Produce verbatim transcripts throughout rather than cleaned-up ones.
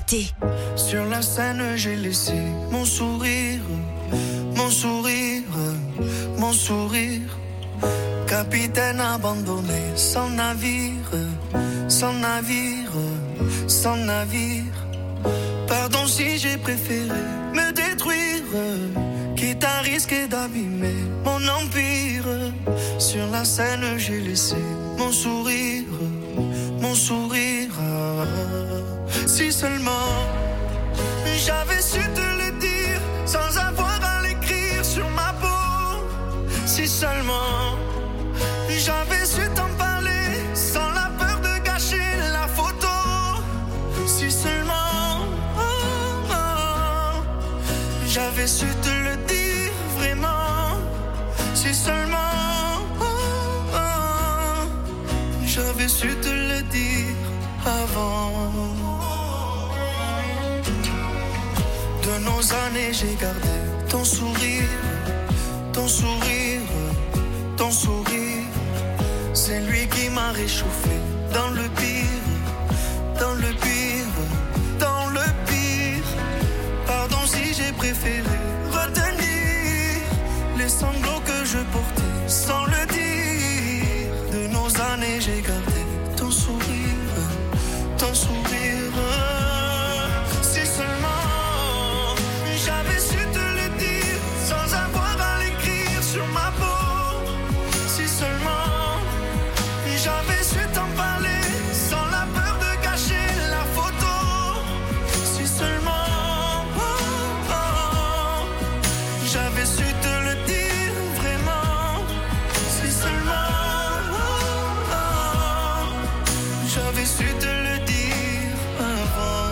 T. Sur la scène, j'ai laissé mon sourire, mon sourire, mon sourire. Capitaine abandonné, sans navire, sans navire, sans navire. Pardon si j'ai préféré me détruire, quitte à risquer d'abîmer mon empire. Sur la scène, j'ai laissé mon sourire, mon sourire. Si seulement j'avais su te le dire sans avoir à l'écrire sur ma peau. Si seulement j'avais su t'en parler sans la peur de gâcher la photo. Si seulement oh, oh, j'avais su te le dire vraiment. Si seulement oh, oh, j'avais su te le dire avant. De nos années j'ai gardé ton sourire, ton sourire, ton sourire. C'est lui qui m'a réchauffé dans le pire, dans le pire, dans le pire. Pardon si j'ai préféré retenir les sanglots que je portais sans le dire. De nos années j'ai gardé ton sourire, ton sourire. Si seulement j'avais su te le dire sans avoir à l'écrire sur ma peau. Si seulement j'avais su t'en parler sans la peur de gâcher la photo. Si seulement oh, oh, j'avais su te le dire vraiment. Si seulement oh, oh, j'avais su te le dire avant.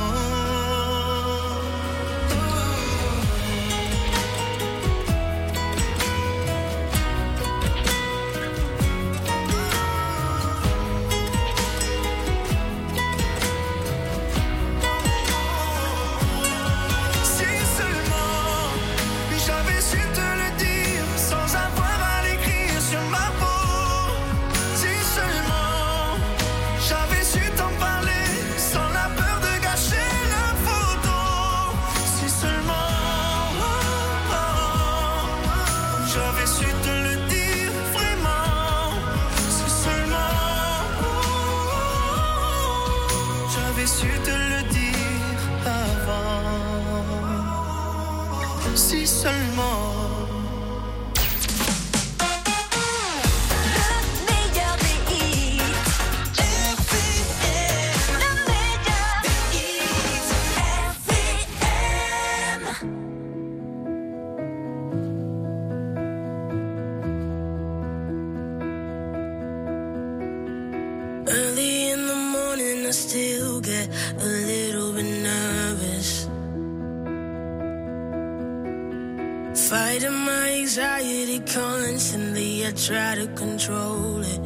Su te le dire avant. Si seulement. Fighting my anxiety constantly, I try to control it.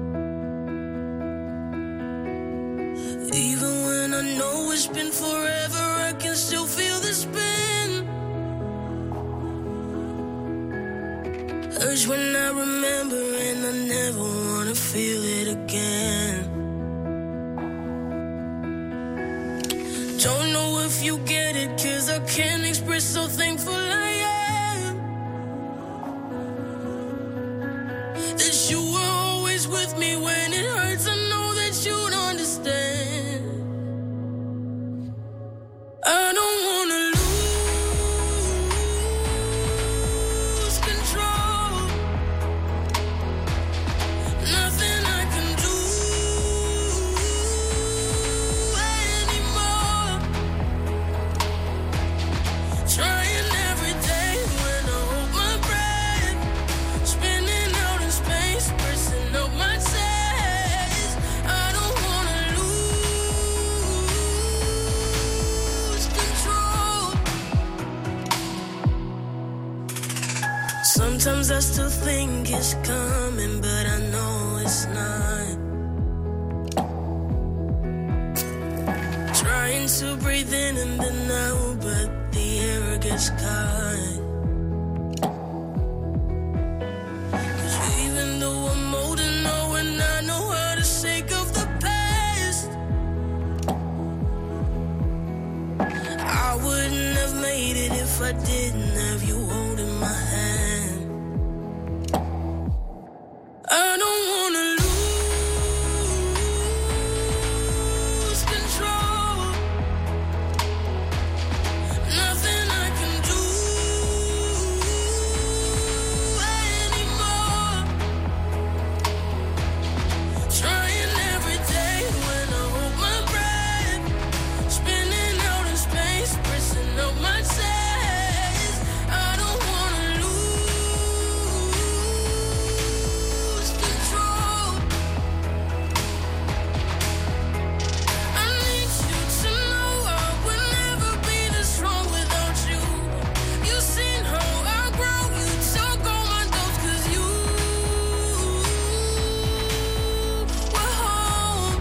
Even when I know it's been forever, I can still feel the spin. Urge when I remember and I never wanna feel it again. Don't know if you get it, cause I can't express so thankful I am. That you were always with me when it hurts, I know that you'd understand. I don't wanna lose control. Nothing I can do anymore. Trying every day when I hold my breath, spinning out in space, pressing up my chest. I don't wanna lose control. Sometimes I still think it's coming, but I know it's not. Trying to breathe in and then out, but the air gets caught. 'Cause even though I'm old and know and I know how to shake off the past, if I didn't have you holding my hand. I don't wanna lose control. Nothing I can do anymore. Trying every day when I hold my breath. Spinning out in space, pressing up my chest. I don't wanna lose control. I need you to know I would never be this strong without you. You've seen how I grow, you took all my doubts 'cause you were home.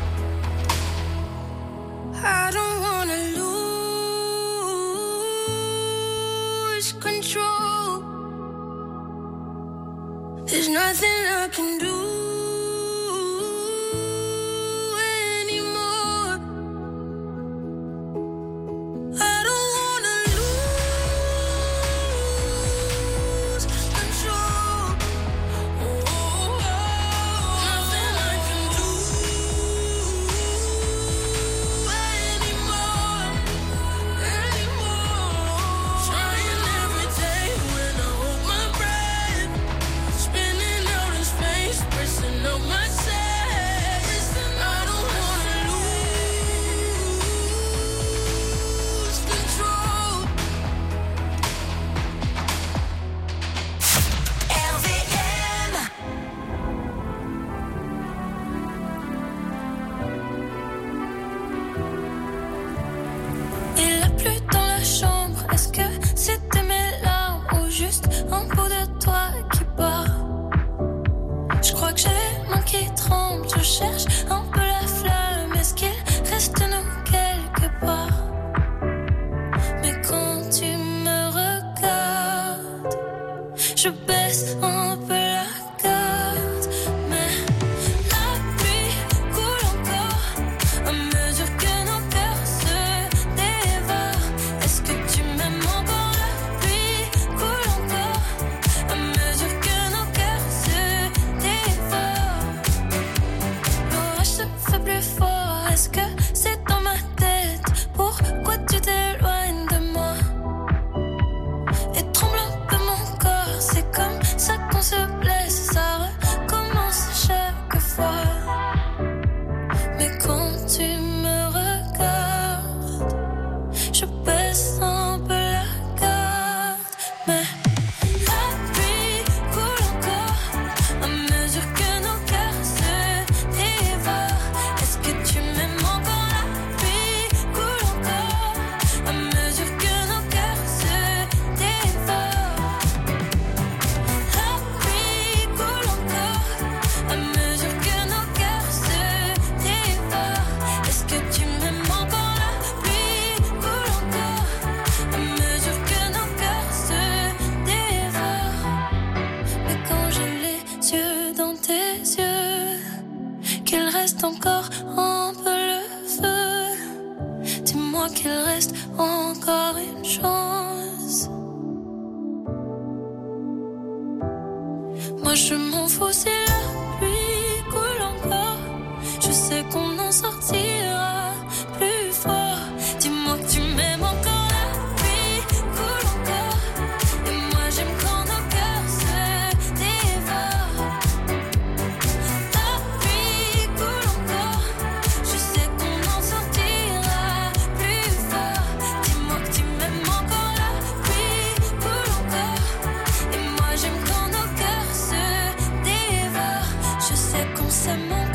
I don't wanna lose control. There's nothing I can do anymore. I don't wanna lose control. Nothing I can do anymore. Anymore. Trying every day when I hold my breath. Spinning out in space, pressing up my chest. I don't wanna lose control. R V M. Il a plu dans la chambre. Est-ce que c'était mes larmes ou juste un bout de toi qui bat? Je crois que j'ai mains qui tremblent. Je cherche un peu la flamme. Est-ce qu'il reste de nous quelque part? Mais quand tu me regardes, je baisse un peu la garde. Mais la pluie coule encore à mesure que nos cœurs se dévorent. Est-ce que tu m'aimes encore? La pluie coule encore à mesure que nos cœurs se dévorent. L'orage se fait plus fort. Est-ce que c'est dans ma tête? Pourquoi tu t'éloignes de moi? Et tremble un peu mon corps. C'est comme ça qu'on se blesse. Ça recommence à chaque fois. Mais quand tu me regardes, je baisse un peu la garde. Mais la pluie coule encore à mesure que nos cœurs se dévorent. Est-ce que tu m'aimes encore? La pluie coule encore à mesure que nos cœurs se dévorent. La pluie coule encore à mesure que nos cœurs se dévorent. Est-ce que tu m'aimes encore? La pluie coule encore à mesure que nos cœurs se dévorent. Mais quand j'ai les yeux dans tes yeux, qu'il reste encore un peu le feu. Dis-moi qu'il reste encore une chance. Moi je m'en fous si la pluie coule encore. Je sais qu'on en sortira plus fort. Dis-moi que tu m'aimes encore. La pluie coule encore. Et moi j'aime quand nos cœurs se dévorent. La pluie coule encore. Je sais qu'on en sortira plus fort. Dis-moi que tu m'aimes encore. La pluie coule encore. Et moi j'aime quand nos cœurs se dévorent. Je sais qu'on s'aime encore.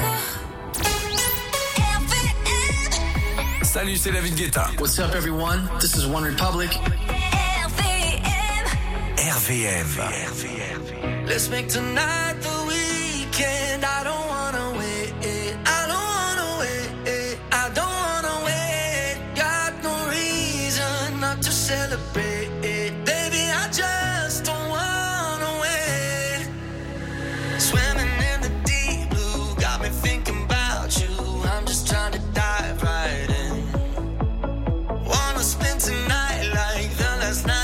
Salut, c'est David Guetta. What's up, everyone? This is One Republic. R V M. R V M. Let's make tonight the weekend. I don't wanna wait. I don't wanna wait. I don't wanna wait. Got no reason not to celebrate. Baby, I just don't wanna wait. Swimming in the deep blue got me thinking about you. I'm just trying to dive right in. Wanna spend tonight like the last night.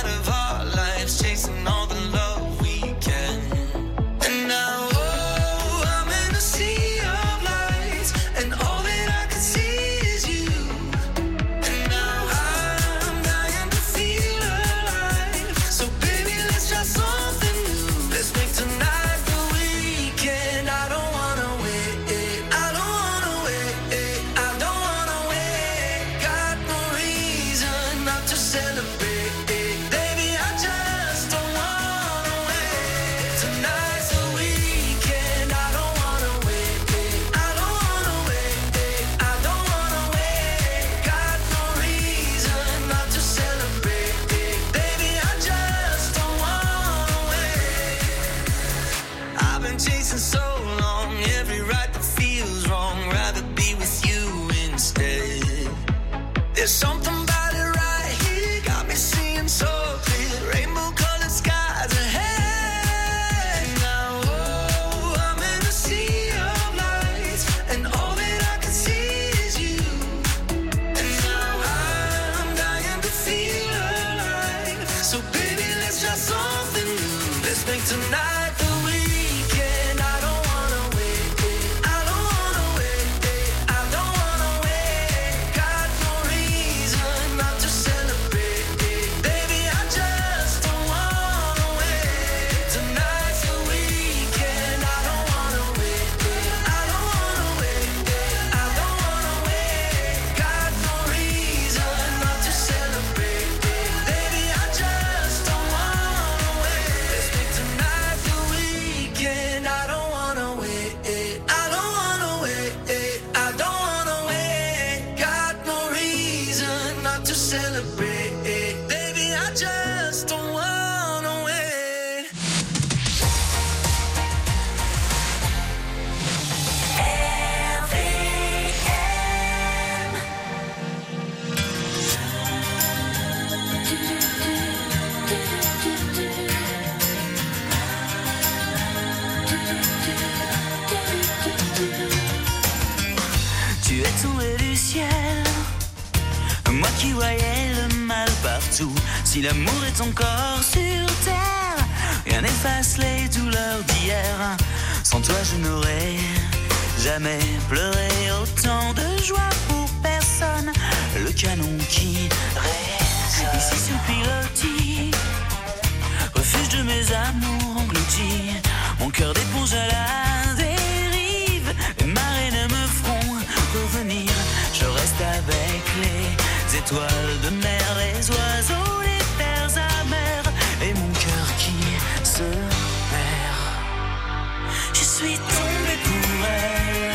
tombée du ciel. Moi qui voyais le mal partout. Si l'amour est encore sur terre, rien n'efface les douleurs d'hier. Sans toi je n'aurais jamais pleuré. Autant de joie pour personne. Le canon qui résonne ici sur pilotis, refuge de mes amours engloutis. Mon cœur d'éponge à la dérive. Les marées ne me feront revenir. Je reste avec les étoiles de mer, les oiseaux, les terres amères, et mon cœur qui se perd. Je suis tombée pour elle.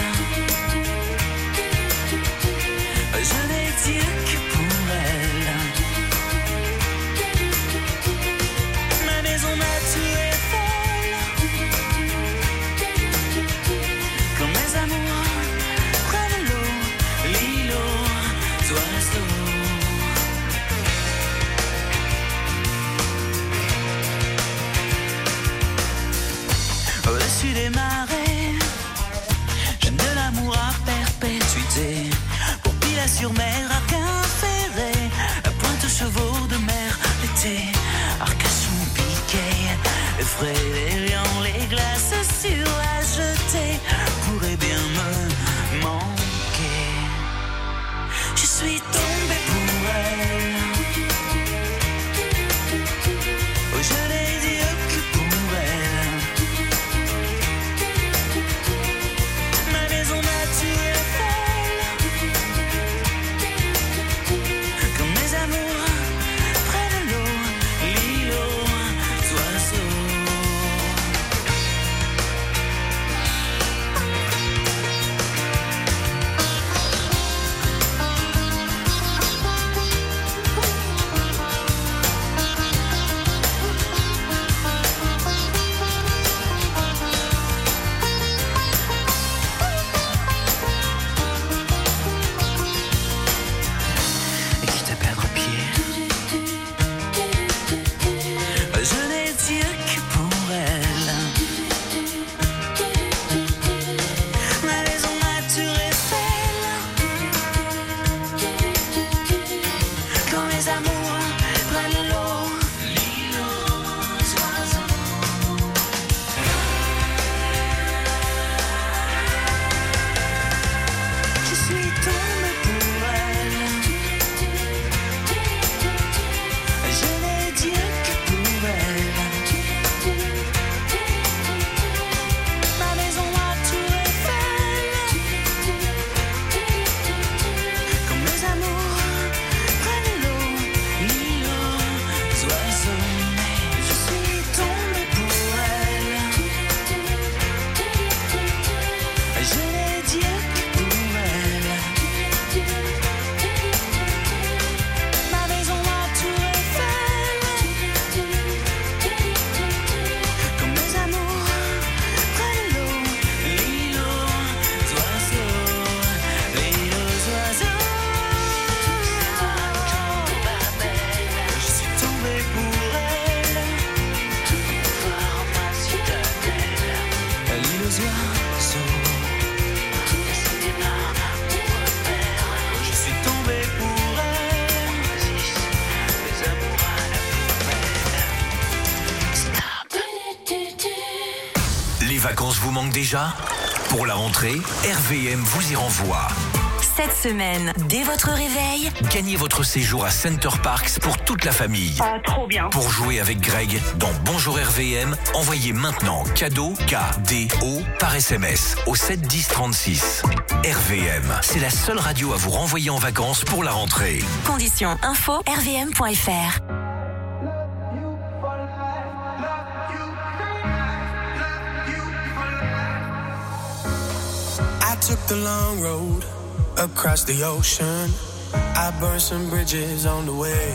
Je n'ai Dieu que pour elle. Ma maison, ma tour Eiffel. Quand mes amours prennent l'eau, l'îlot d'oiseaux. Au-dessus des marées, j'aime de l'amour à perpétuité. Pour Pilat-sur-Mer, Arquin ferré, à pointe aux chevaux de mer, l'été, Arcachon piqué, les frais, les lions, les glaces sur à jeter pourraient bien me manquer. Je suis tombée pour elle. Oh, je n'ai dit que pour elle. Ma maison, ma tour Eiffel. Quand mes amours prennent l'eau, l'îlot d'oiseaux. Et quitte à perdre pied, je n'ai Dieu que pour elle. Ma maison, ma tour Eiffel. Quand mes amours prennent l'eau, l'îlot d'oiseaux. Je suis tombée pour elle. Je n'ai Dieu que pour elle. Ma maison, ma tour Eiffel. Quand mes amours prennent l'eau, l'îlot d'oiseaux. Je suis tombée pour elle. Je n'ai Dieu que pour elle. Ma maison, ma tour Eiffel. Quand mes amours prennent l'eau, l'îlot d'oiseaux, l'îlot d'oiseaux. Je suis tombée pour elle. Voir ma citadelle, l'îlot d'oiseaux. Je suis tombée pour elle. Les amours à la poubelle. Les vacances vous manquent déjà? Pour la rentrée, R V M vous y renvoie. Cette semaine, dès votre réveil, Gagnez votre séjour à Center Parks pour toute la famille. Ah, trop bien. Pour jouer avec Greg dans Bonjour R V M, envoyez maintenant cadeau K D O par S M S au sept dix trente-six. R V M, c'est la seule radio à vous renvoyer en vacances pour la rentrée. conditions info r v m point f r. I took the long road across the ocean. I burned some bridges on the way.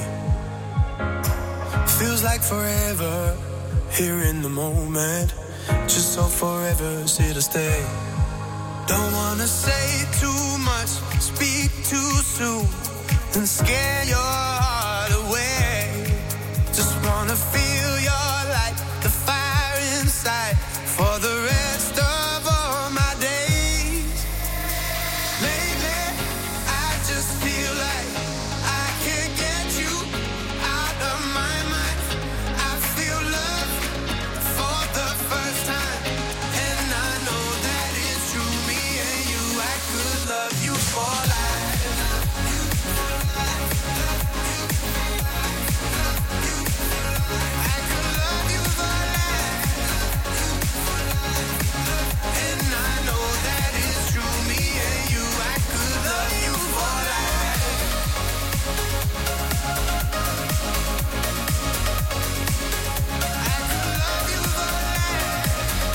Feels like forever here in the moment. Just so forever here to stay. Don't wanna say too much, speak too soon, and scare your heart away. Just wanna feel your light, the fire inside, for the rest of all my days. Lately for life. I could love you for life. And I know that it's true, me and you, I could love you for life. I could love you for life.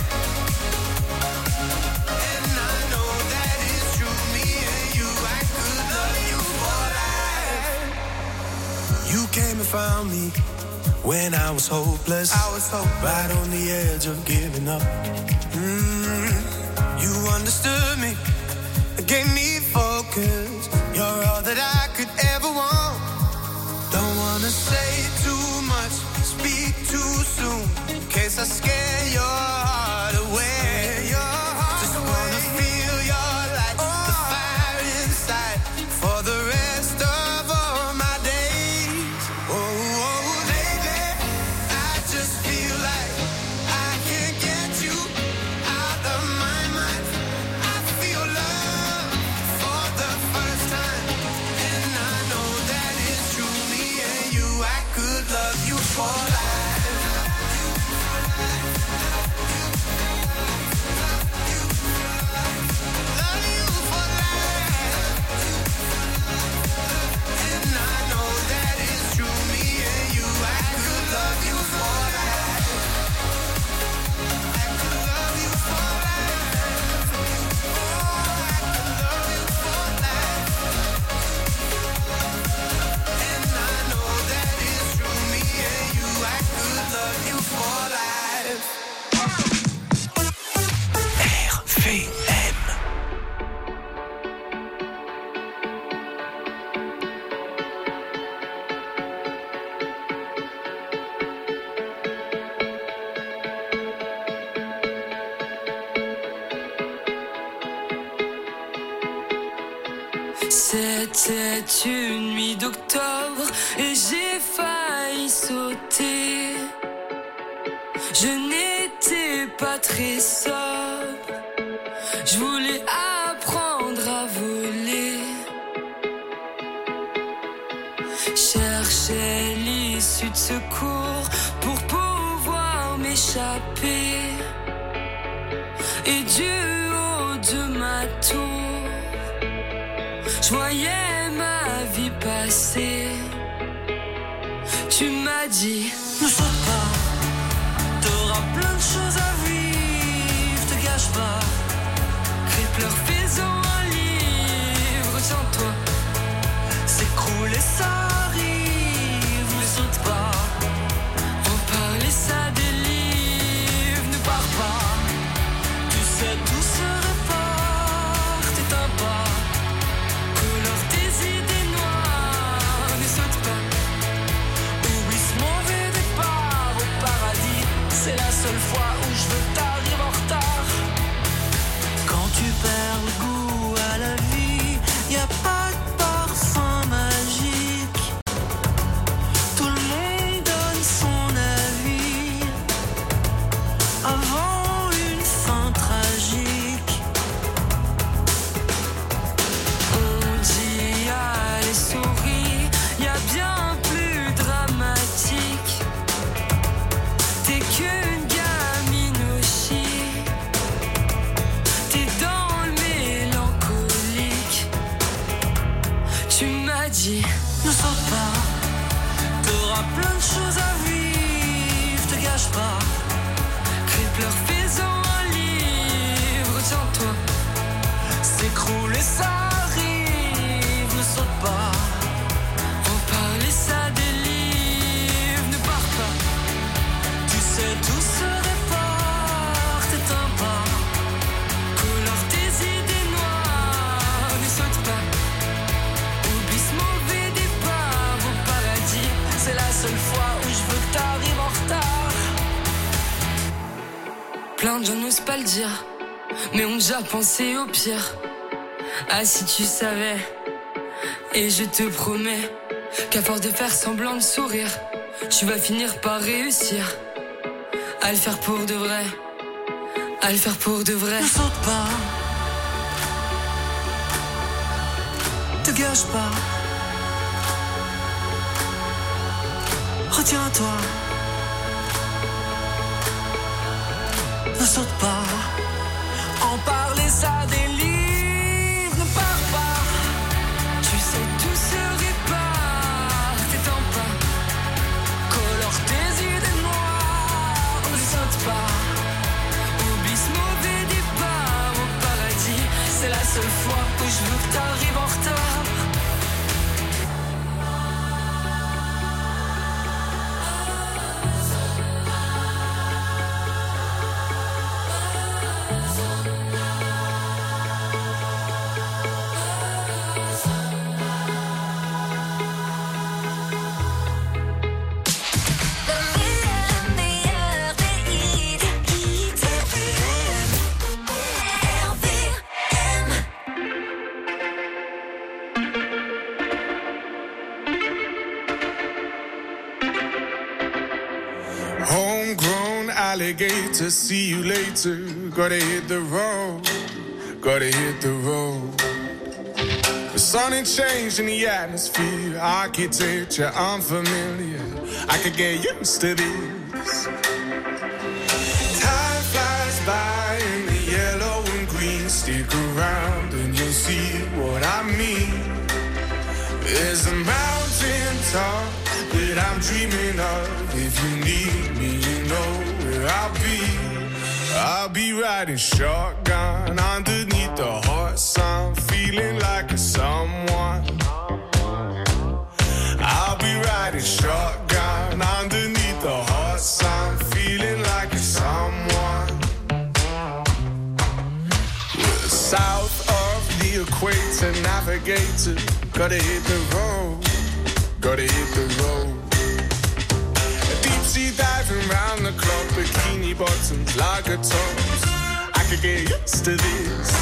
And I know that it's true, me and you, I could love you for life. You came and found me when I was hopeless. I was hopeless. Right on the edge of giving up. Mm, you understood me, gave me focus. You're all that I could ever want. Don't wanna say too much, speak too soon, in case I scare your heart away. Just wanna feel your light, the fire inside, for the rest of all my days. Oh, oh, baby, I just feel like I can't get you out of my mind. I feel love for the first time, and I know that it's true, me and you, I could love you for life. Love you for life. And I know that it's true, me and you, I could love you for life. I could love you for life. Oh, I could love you for life. And I know that it's true, me and you, I could love you for life. R V M. C'était une nuit d'octobre et j'ai failli sauter. Je n'étais pas très sobre. Je voulais apprendre à voler. Cherchais l'issue de secours pour pouvoir m'échapper. Et du haut de ma tour, je voyais ma vie passer. Tu m'as dit, Ne saute pas, t'auras plein de choses à vivre, te gâche pas. crie, pleure, fais-en un livre, tiens-toi. S'écroule et ça arrive, ne saute pas. En parler ça délivre, ne pars pas. Tu sais tout se reporte, t'éteins pas. Couleur tes idées noires, ne saute pas. Oublie ce mauvais départ au paradis. C'est la seule fois où je veux que t'arrives en retard. Quand tu perds le goût à la vie, y a pas de parfum magique. Tout le monde donne son avis avant une fin tragique. On dit allez souris, y a bien plus dramatique. T'es qu'une gamine au chic. T'es dans le mélancolique. Tu m'as dit, Ne saute pas, t'auras plein de choses à vivre, te gâche pas. crie, pleure, fais-en un livre, tiens-toi. S'écroule et ça arrive, ne saute pas. En parler ça délivre, ne pars pas. Tu sais tout se reporte, t'éteins pas. Couleur tes idées noires, ne saute pas. Oublie ce mauvais départ au paradis. C'est la seule fois où je veux que t'arrives en retard. Plein de gens n'osent pas le dire, mais ont déjà pensé au pire. Ah si tu savais. Et je te promets qu'à force de faire semblant de sourire, tu vas finir par réussir à le faire pour de vrai. À le faire pour de vrai. Ne saute pas, te gâche pas. Retiens-toi. Ne saute pas. En parler ça délivre. Ne pars pas. Tu sais tout se répare. T'étends pas. Colore tes idées noires. Ne saute pas. Oublie ce mauvais départ au paradis. C'est la seule fois où je veux que t'arrives en retard. Alligator, see you later. Gotta hit the road, gotta hit the road. The sun ain't changing the atmosphere. Architecture unfamiliar. I could get used to this. Time flies by in the yellow and green. Stick around and you'll see what I mean. There's a mountain top that I'm dreaming of. If you need me, you know where I'll be. I'll be riding shotgun underneath the hot sun, feeling like a someone. I'll be riding shotgun underneath the hot sun, feeling like a someone. We're south of the equator, navigator. Gotta hit the road, gotta hit the road. Deep sea diving round the clock, bikini bottoms, lager tops. I could get used to this.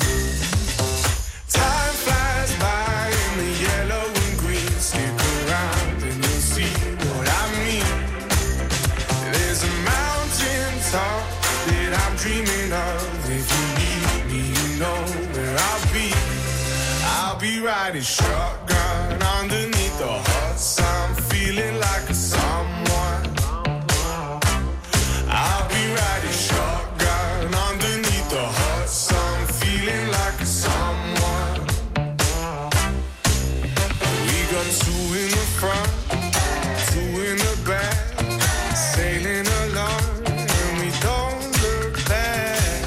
Time flies by in the yellow and green. Stick around and you'll see what I mean. There's a mountain top that I'm dreaming of. If you need me, you know where I'll be. I'll be riding shotgun underneath the hot sun, feeling like a someone. I'll be riding shotgun underneath the hot sun, feeling like a someone. We got two in the front, two in the back, sailing along, and we don't look back.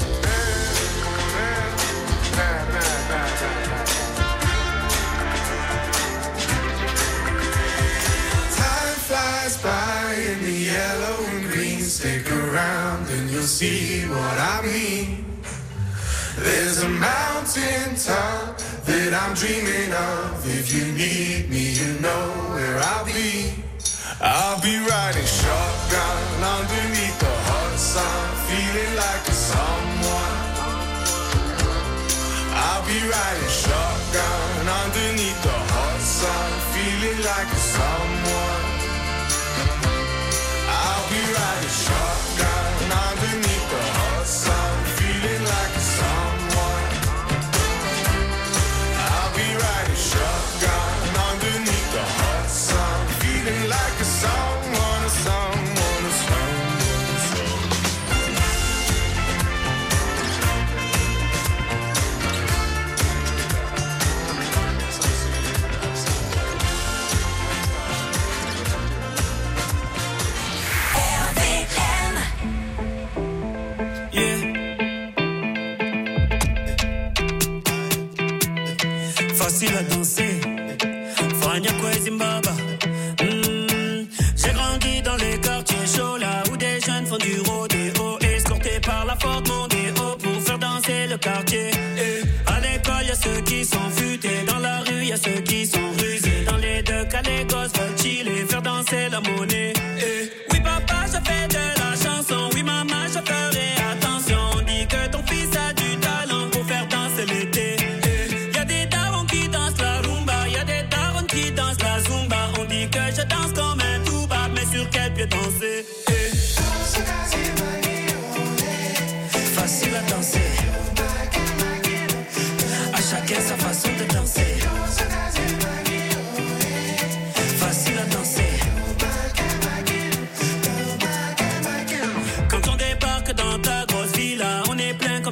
Time flies by in the yellow and green. Stick around and you'll see what I mean. There's a mountain top that I'm dreaming of. If you need me, you know where I'll be. I'll be riding shotgun underneath the hot sun, feeling like a someone. I'll be riding shotgun underneath the hot sun, feeling like a someone. I'll be riding shotgun underneath the hot sun, feeling like a someone. I'll be riding shotgun underneath the hot sun, feeling like a someone, a someone, a someone, a someone. Facile à danser, Fania Zimbabwe. Mm. J'ai grandi dans les quartiers chauds, là où des jeunes font du rodéo, escortés par la Ford Mondeo pour faire danser le quartier. Et à l'école, y'a ceux qui sont futés, dans la rue, y'a ceux qui sont rusés. Dans les deux cas, les gosses veulent chiller, faire danser la monnaie. Et oui, papa, je fais de la chanson, oui, maman, je ferai attention. On dit que ton fils a du talent pour faire danser l'été. On dit que je danse comme un tout-bas, mais sur quel pied danser? Eh. Facile à danser, à chacun sa façon de danser.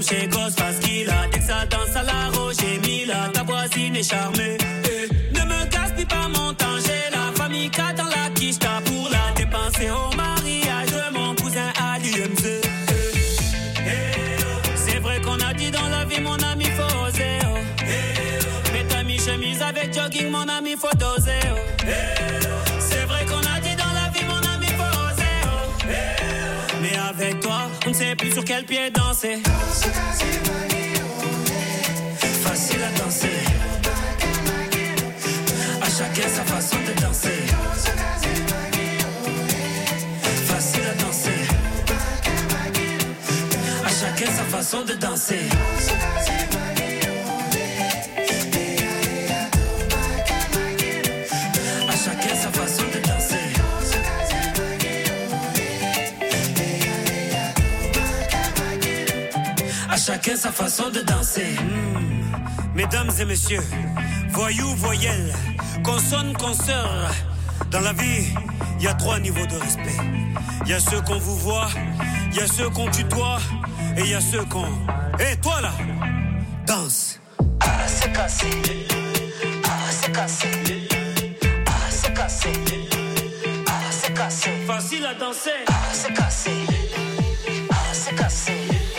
comme chez Ghostface Killah. Dès que ça danse à la Roche et Mila, ta voisine est charmée. Eh, ne me gaspille pas mon temps, j'ai la famille K dans la quicheta pour la dépenser au mariage de mon cousin à l'U M C. Eh, eh, c'est vrai qu'on a dit dans la vie, mon ami, faut oser. Oh. Eh, mets ta mi-chemise avec jogging, mon ami, faut doser. Oh. Eh, c'est vrai qu'on a dit dans la vie, mon ami, faut oser. Oh. Eh, mais avec toi, on ne sait plus sur quel pied danser. Facile à danser. À chacun sa façon de danser. Facile à danser. À chacun sa façon de danser. À chacun sa façon de danser. À chacun sa façon de danser. Mmh. Mesdames et messieurs, voyous, voyelles, consonnes, consoeurs. Dans la vie, il y a trois niveaux de respect. Il y a ceux qu'on vous voit, il y a ceux qu'on tutoie, et il y a ceux qu'on... Hé, hey, toi là, danse. Ah, c'est cassé. Ah, c'est cassé. Ah, c'est cassé. Ah, c'est cassé. Facile à danser. Ah, c'est cassé. Ah, c'est cassé.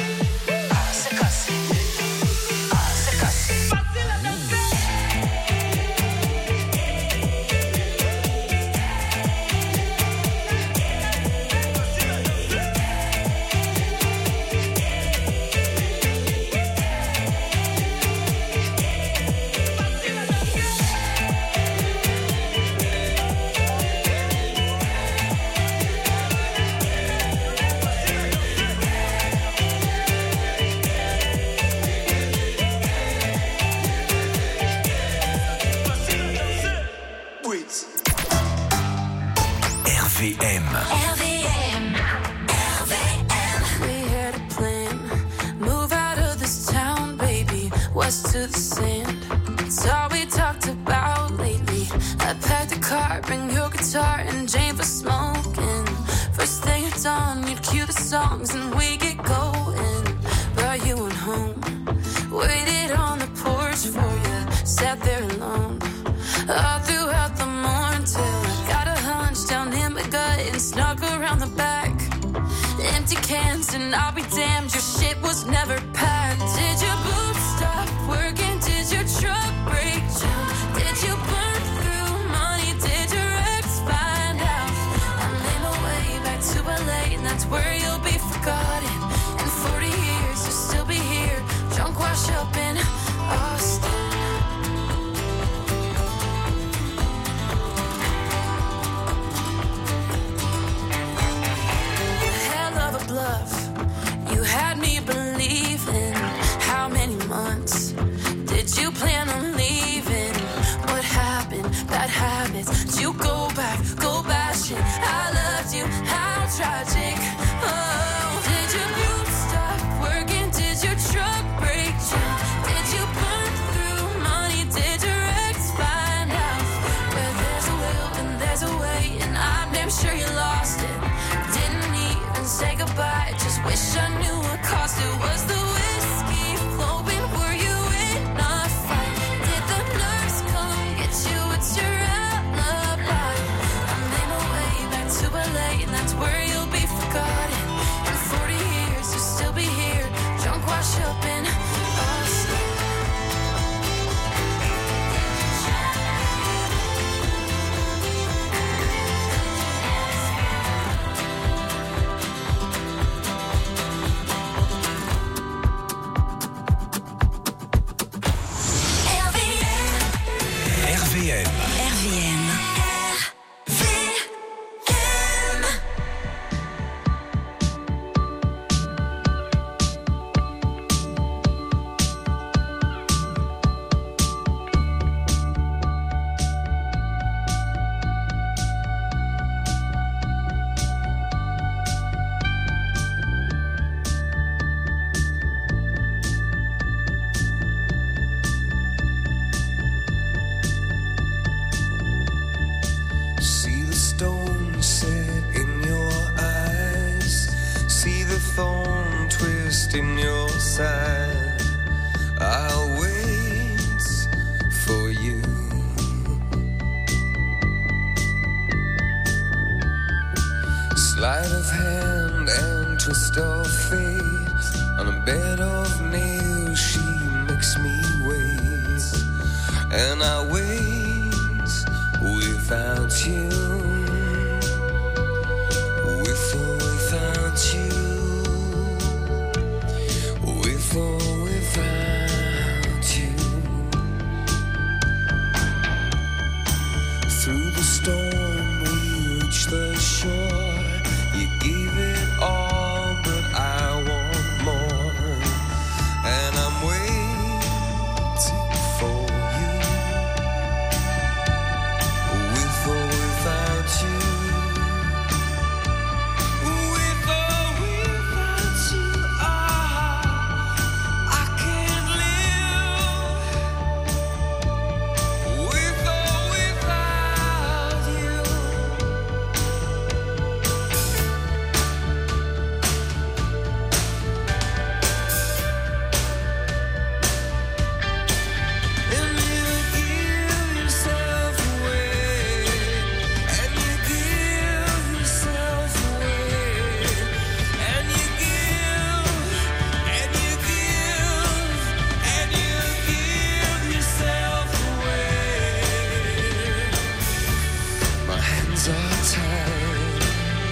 R V M. R V M. R V M. We had a plan. Move out of this town, baby. West to the sand. It's all we talked about lately. I packed the car, bring your guitar and Jane for smoking. First thing at dawn, you'd cue the songs and we get going. But you went home, waited on the porch for you, sat there alone. All throughout the morning till I got a hunch down in my gut and snuck around the back. Empty cans and I'll be damned, your shit was never packed. Did your boots stop working? Did your truck break down? Did you burn through money? Did your ex find out? I made my way back to L A and that's where you'll be forgotten. In forty years you'll still be here, drunk wash up in Austin. Bluff. You had me believing. How many months did you plan on leaving? What happened? Bad habits. Did you go back? Go bashing. I loved you. How tragic. Oh, did your boots stop working? Did your truck break down? Did you burn through money? Did your ex find out? Where there's a will and there's a way, and I'm damn sure you lost it. Didn't even say goodbye, just wish I knew what cost it. Was the whiskey flowing? Were you in a fight? Did the nurse come get you? It's your alibi. I made my way back to L A and that's where you'll be forgotten. In forty years you'll still be here, drunk wash up in Austin. R V M. R V M. In your side. Sleight of hand and twist of fate. On a bed of nails she makes me wait. And I wait without you. With or without you. With or without you. Through the storm we reach the shore. You gave it all, but I want more. And I'm waiting for you. With or without you. With or without you. Ah, I can't live. With or without you. And you give yourself away. And you give yourself away. And you give, and you give, and you give yourself away. My hands are tied.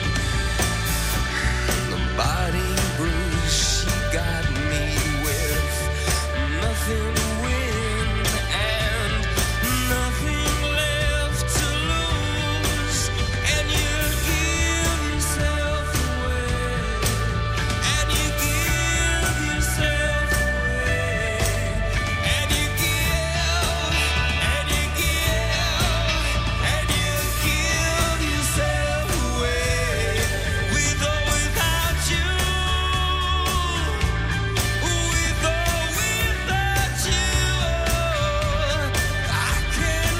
The body bruise she got me with. Nothing to win and nothing left to lose. And you give yourself away. And you give yourself away. And you give, and you give, and you give yourself away. With or without you. With or without you. I can't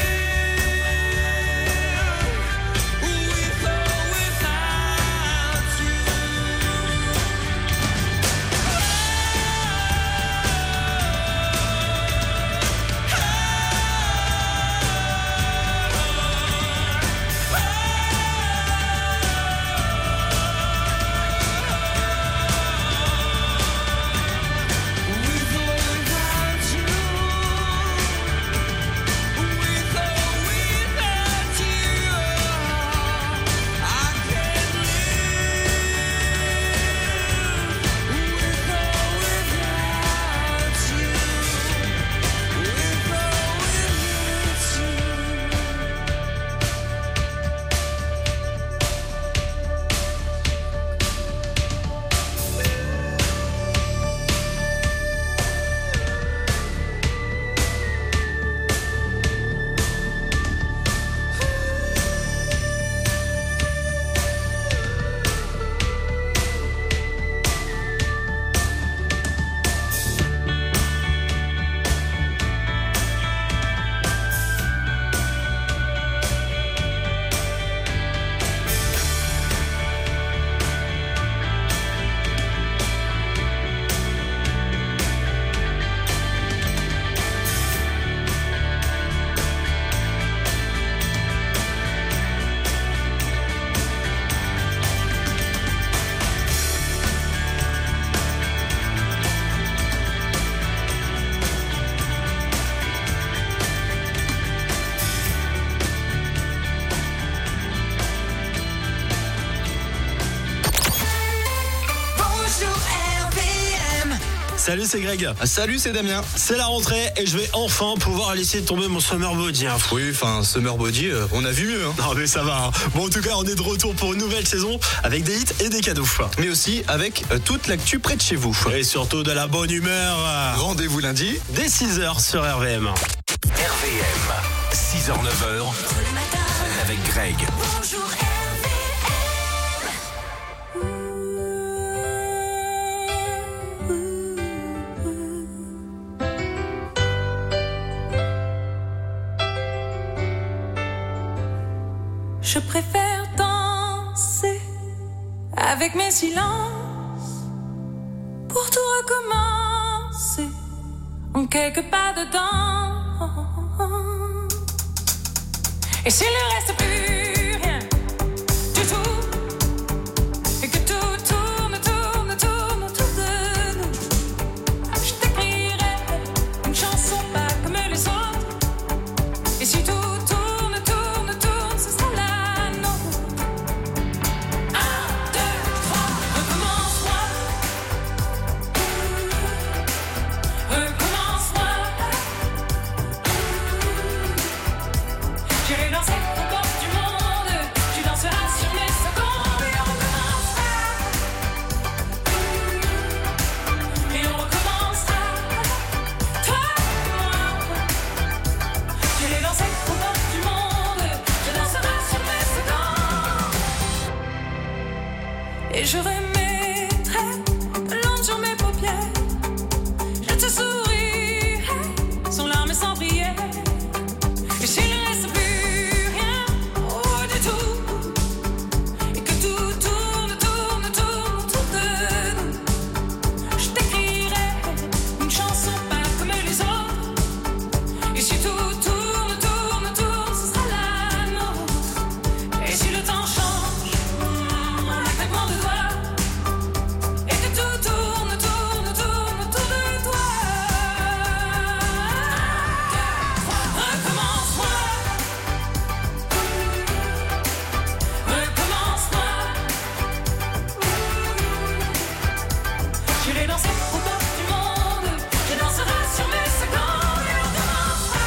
live. With or without you. With or without you. With or without you. I can't live. With or without you. With Salut, c'est Greg. Salut, c'est Damien. C'est la rentrée et je vais enfin pouvoir laisser tomber mon summer body. Hein. Oui, enfin, summer body, euh, on a vu mieux. Hein. Non mais ça va. Hein. Bon, en tout cas, on est de retour pour une nouvelle saison avec des hits et des cadeaux. Mais aussi avec euh, toute l'actu près de chez vous. Et surtout de la bonne humeur. Rendez-vous lundi dès six heures sur R V M. R V M, six heures neuf heures avec Greg. Bonjour Je préfère danser avec mes silences pour tout recommencer en quelques pas dedans. Et s'il ne reste plus rien du tout, Et s'il ne reste plus rien, oh du tout, et que tout tourne, tourne, tourne autour de nous, je t'écrirai une chanson pas comme les autres. Et si tout tourne, tourne, tourne, ce sera la nôtre. Et si le temps change, en un claquement de doigts, et que tout tourne, tourne, tourne autour de toi, recommence-moi, recommence-moi. J'irai danser au bord du monde, je danserai sur mes secondes et on recommencera.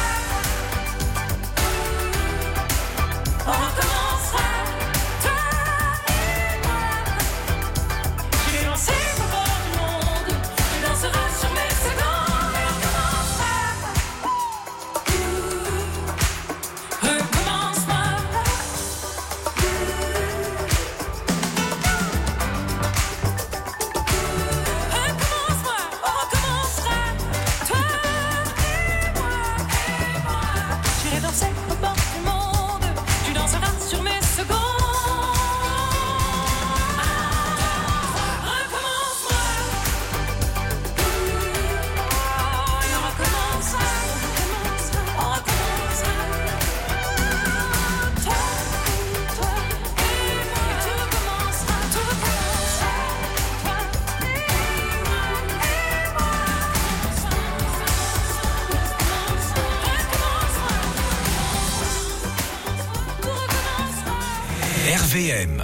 On recommencera, toi et moi. J'irai danser au bord du monde, je danserai sur mes secondes et on recommencera. Recommence-moi. Recommence-moi, on recommencera, toi et moi, et moi. J'irai danser au bord du monde, tu danseras sur mes secondes. Recommence-moi. Et on recommencera, on recommencera. Toi, toi et moi, tout recommencera, tout recommencera. Toi et moi, et moi. R V M.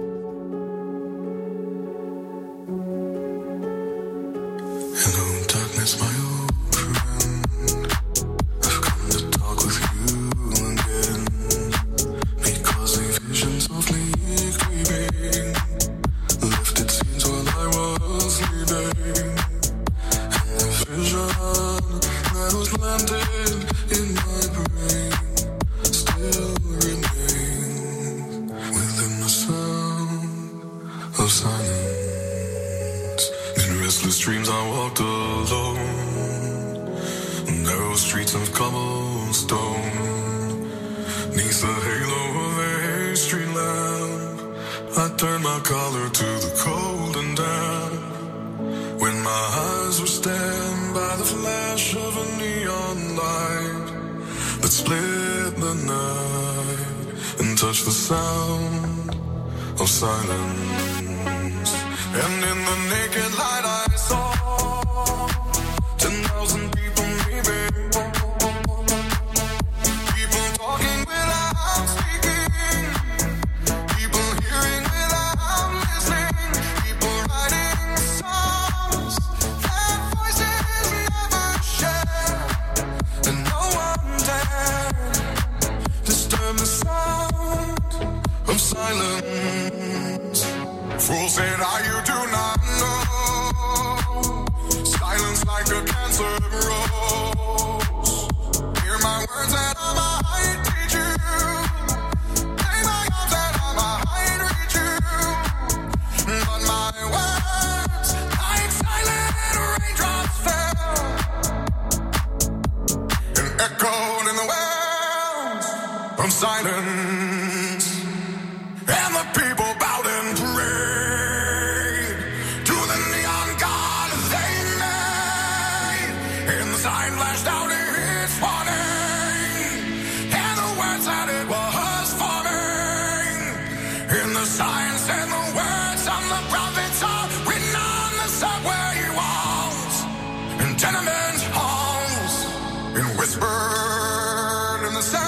Hello, darkness, my old friend. I've come to talk with you again. Because a vision softly creeping left its scenes while I was sleeping. And the vision that was planted in my brain still remains within the sound of silence. In restless dreams I walked alone, narrow streets of cobblestone, neath the halo of a street lamp. I turned my collar to the cold and damp, when my eyes were stabbed by the flash of a neon light that split the night and touched the sound of silence. And in the naked light I saw ten thousand people maybe, people talking without speaking, people hearing without listening, people writing songs that voices never share, and no one dared disturb the sound of silence. Fool said I, you do not know, silence like a cancer grows. Hear my words that I might teach you, lay my arms that I might reach you, but my words like silent raindrops fell and echoed in the wells of silence. And the people bowed and prayed to the neon god they made. And the sign flashed out its warning, and the words that it was forming. And the sign said the words of the prophets are written on the subway walls and tenement halls, and whispered in the sound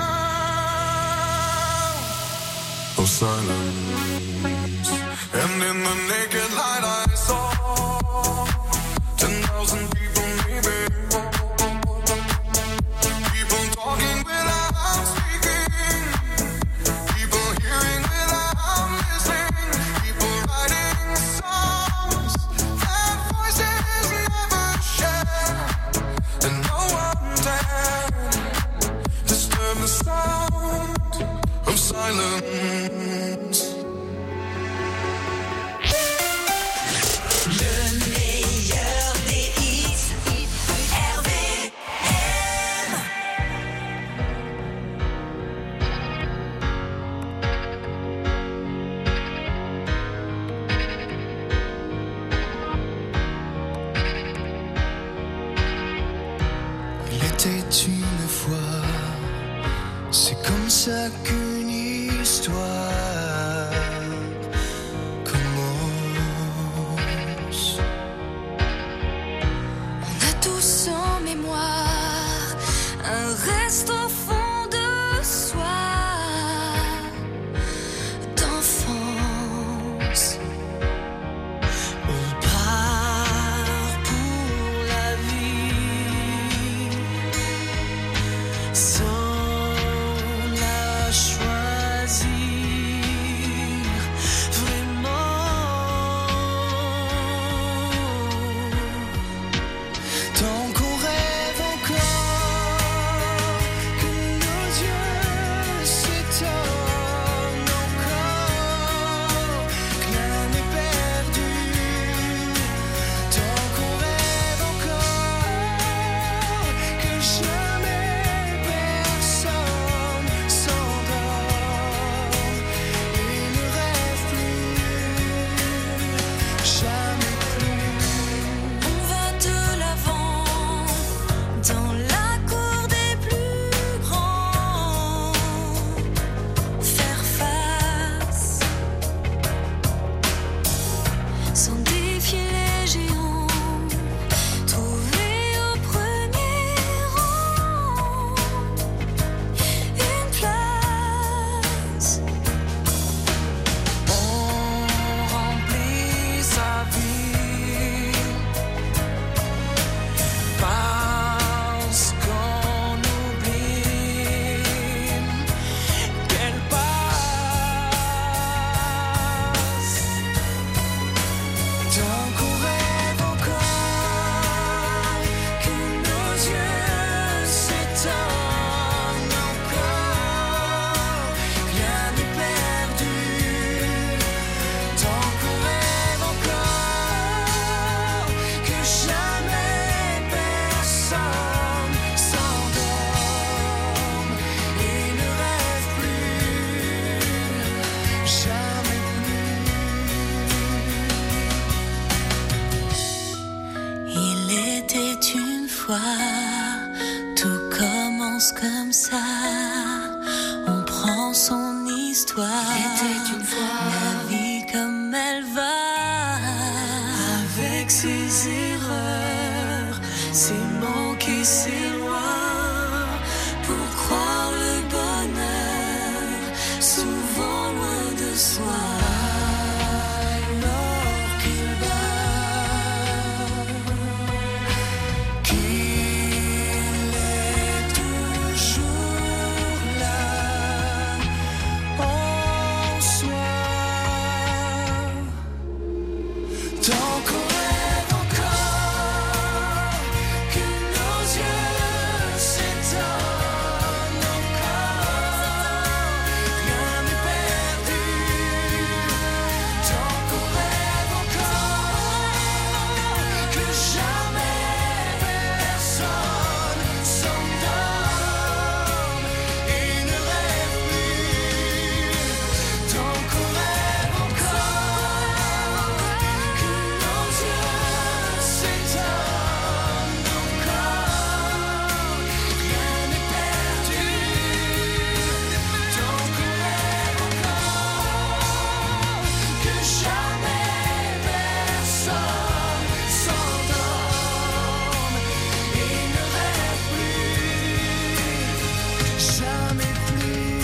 of silence. And in the naked light I saw ten thousand people maybe, people talking without speaking, people hearing without listening, people writing songs that voices never share, and no one dared disturb the sound of silence. ça qu'une histoire commence. On a tous en mémoire un reste au fond de soi d'enfance. On part pour la vie sans la choisir vraiment. Tant qu'on rêve encore, que nos yeux s'étonnent encore, que l'âme est perdue. Tant qu'on rêve encore, que jamais personne s'endort et ne rêve plus, jamais plus. On va de l'avant dans la cour des plus grands, faire face sans défier les géants, trouver au premier rang une place. On remplit sa vie parce qu'on oublie qu'elle passe. Tant qu'on rêve encore, que nos yeux s'étonnent encore, rien n'est perdu. Tant qu'on rêve encore, que jamais personne s'endorme et ne rêve plus, jamais plus. Il était une fois, tout commence comme ça. On prend son histoire. Il était une fois, la vie comme elle va, avec ses erreurs, ses manques et ses lois, pour croire le bonheur, souvent loin de soi. Alors qu'il bat, qu'il est toujours là en soi. Tant qu'on rêve encore, que nos yeux s'étonnent encore, rien n'est perdu. Tant qu'on rêve encore, que jamais personne s'endorme et ne rêve plus. Tant qu'on rêve encore, que nos yeux s'étonnent encore, rien n'est perdu. Tant qu'on rêve encore, que jamais personne s'endorme et ne rêve plus, jamais plus.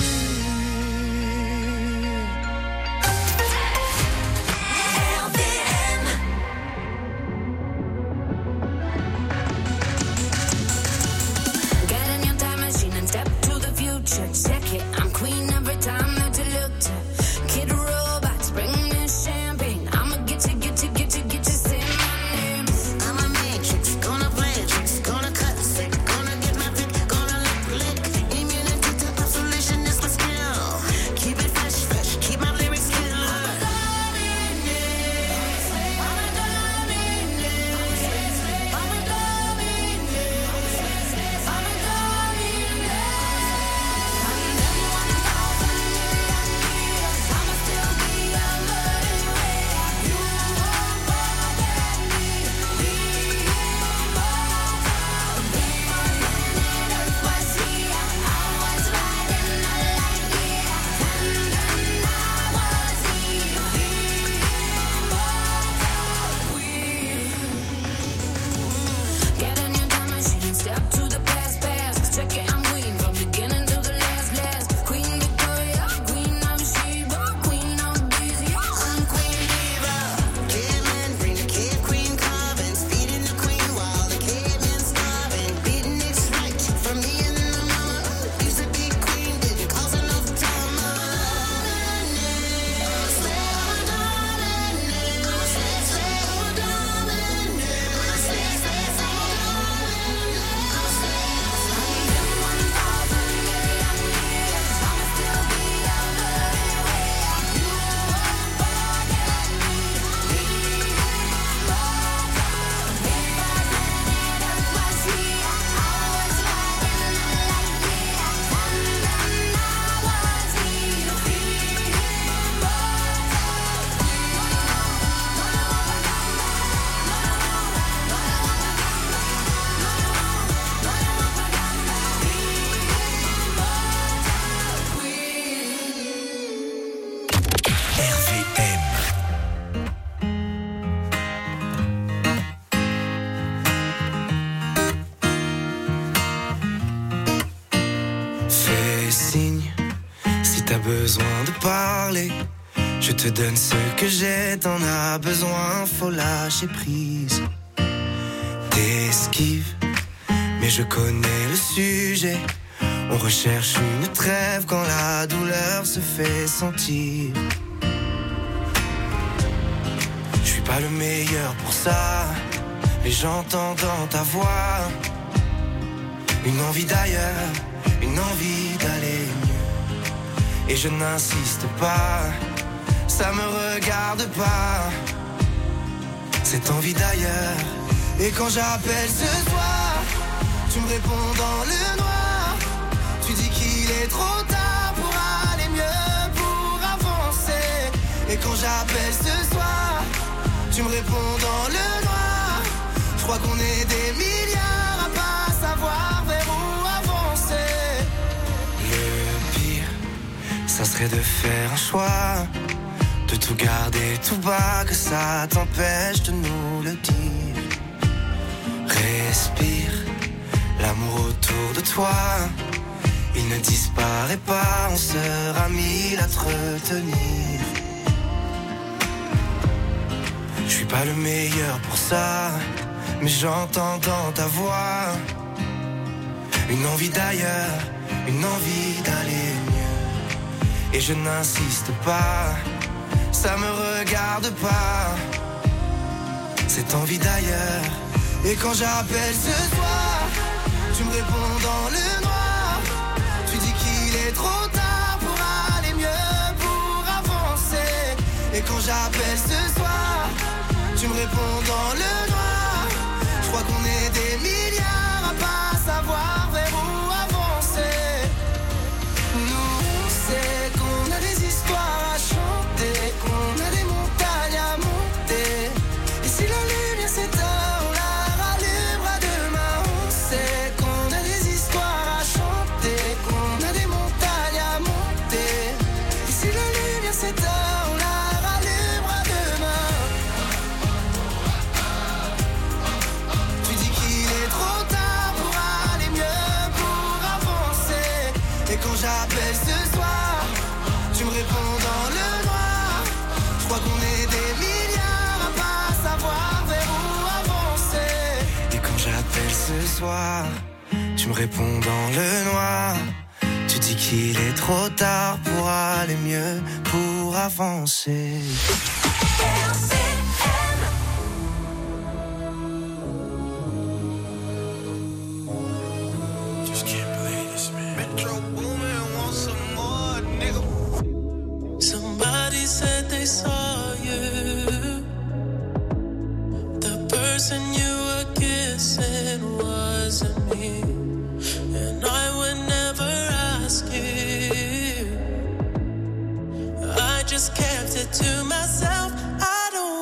Get in your time machine and step to the future. Check it, I'm queen every time that you look to. Kid robots, bring me champagne. I'ma get you, get you, get you, get you, say my name. I'm a matrix, gonna play tricks, gonna cut sick, gonna get my pick, gonna lick, lick. Immunity to isolation is my skill. Keep it fresh, fresh, keep my lyrics kill. I'm a dominant, I'm a dominant, I'm a dominant, I'm a dominant. Fais signe si t'as besoin de parler. Je te donne ce que j'ai, t'en as besoin, faut lâcher prise. T'esquives, mais je connais le sujet. On recherche une trêve quand la douleur se fait sentir. Je suis pas le meilleur pour ça, mais j'entends dans ta voix une envie d'ailleurs, une envie d'aller mieux. Et je n'insiste pas, ça me regarde pas, cette envie d'ailleurs. Et quand j'appelle ce soir, tu me réponds dans le noir. Tu dis qu'il est trop tard pour aller mieux, pour avancer. Et quand j'appelle ce soir, tu me réponds dans le noir. Je crois qu'on est des milliards à pas savoir vers où avancer. Le pire, ça serait de faire un choix, de tout garder tout bas, que ça t'empêche de nous le dire. Respire, l'amour autour de toi, il ne disparaît pas, on sera mille à te retenir. Je suis pas le meilleur pour ça, mais j'entends dans ta voix une envie d'ailleurs, une envie d'aller mieux. Et je n'insiste pas, ça me regarde pas, cette envie d'ailleurs. Et quand j'appelle ce soir, tu me réponds dans le noir. Tu dis qu'il est trop tard pour aller mieux, pour avancer. Et quand j'appelle ce soir, tu me réponds dans le noir. Je crois qu'on est des milliards à pas savoir vers où avancer. Nous, on sait qu'on a des histoires à chanter, qu'on a des montagnes à monter. Et si la lumière s'éteint, on la rallumera demain. On sait qu'on a des histoires à chanter, qu'on a des montagnes à monter. Et si la lumière s'éteint, on la rallumera demain. Tu dis qu'il est trop tard pour aller mieux, pour avancer. Et quand j'appelle ce soir, tu me réponds dans le noir. Je crois qu'on est des milliards à pas savoir vers où avancer. Et quand j'appelle ce soir, tu me réponds dans le noir. Tu dis qu'il est trop tard pour aller mieux, pour avancer. Somebody said they saw you. The person you were kissing wasn't me, and I would never ask you. I just kept it to myself. I don't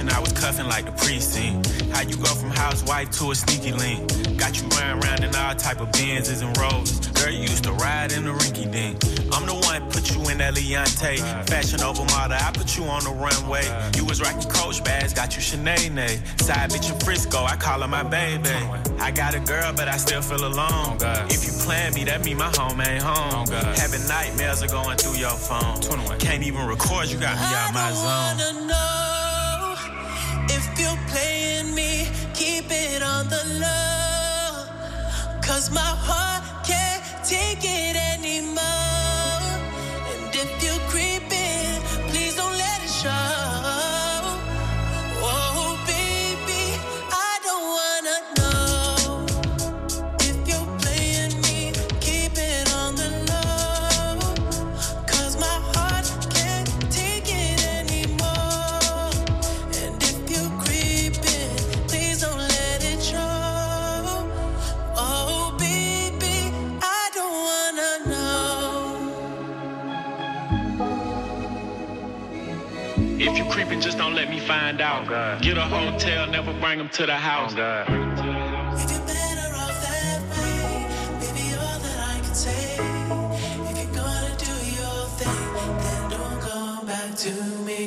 I was cuffing like the precinct. How you go from housewife to a sneaky link? Got you running around in all type of Benzes and Rolls. Girl, you used to ride in the rinky dink. I'm the one put you in that Leontay. Fashion over model, I put you on the runway. You was rocking Coach bags, got you Sinead. Side bitch in Frisco, I call her my baby. I got a girl, but I still feel alone. If you plan me, that mean my home ain't home. Having nightmares are going through your phone. Can't even record, you got me out my zone. I wanna know if you're playing me, keep it on the low. Cause my heart can't take it anymore. And if you're creeping, please don't let it show. Oh, baby, I don't wanna know if you're playing me, keep it on the low. Cause my heart can't take it anymore. And if you're creeping, please don't let it show. Oh, baby, I don't wanna know. If you creeping, just don't let me find out. Get a hotel, never bring them to the house.